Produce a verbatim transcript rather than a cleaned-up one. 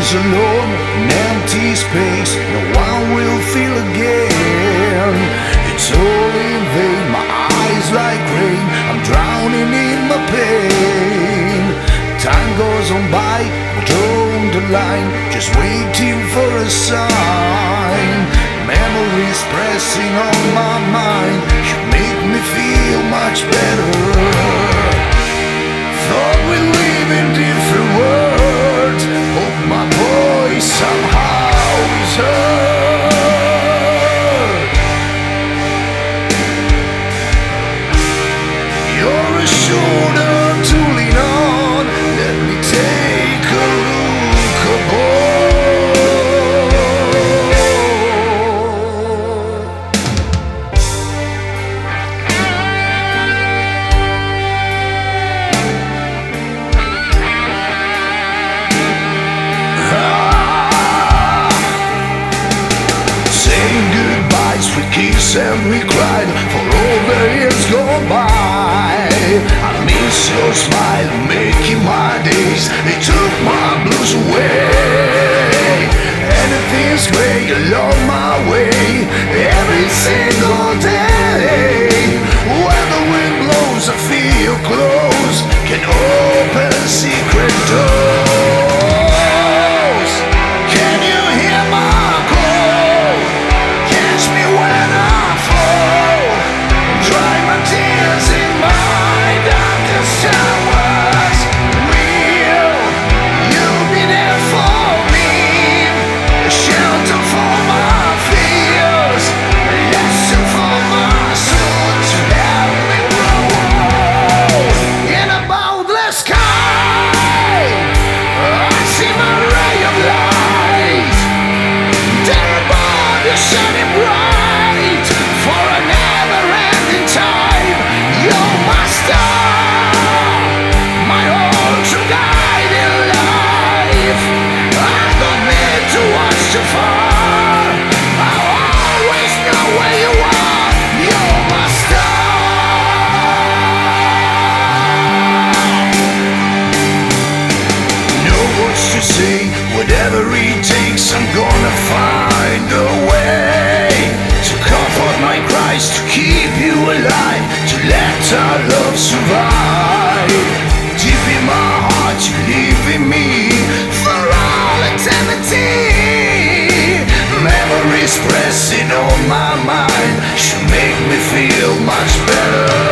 is alone, an empty space no one will feel again. It's all in vain, my eyes like rain, I'm drowning in my pain. Time goes on by, we're drawn the line, just waiting for a sign. Memories pressing on my mind should make me feel much better. Thought we live in different worlds, hope my voice somehow is heard. You're a shoulder to lean on, let me take a look aboard. Saying goodbyes, we kiss and we cried for all the years gone by. I miss your smile, making my days, it took my blues away. Anything's great along my way, every single day. When the wind blows, I feel close, can open secret doors. Can you hear my call? Catch me when I fall, dry my tears in my darkest hours. Real, you'll be there for me, a shelter for my fears, a lesson for my soul to help me grow. In a boundless sky, I see my ray of light. There above you shining bright, for a never-ending time. You're my star, my all true guide in life. I don't need to watch too far, I always know where you are. You're my star. Know what to say, whatever it takes, I'm gonna find a way to comfort my cries, to keep you alive, to let our love survive. Deep in my heart, you live in me for all eternity. Memories pressing on my mind should make me feel much better.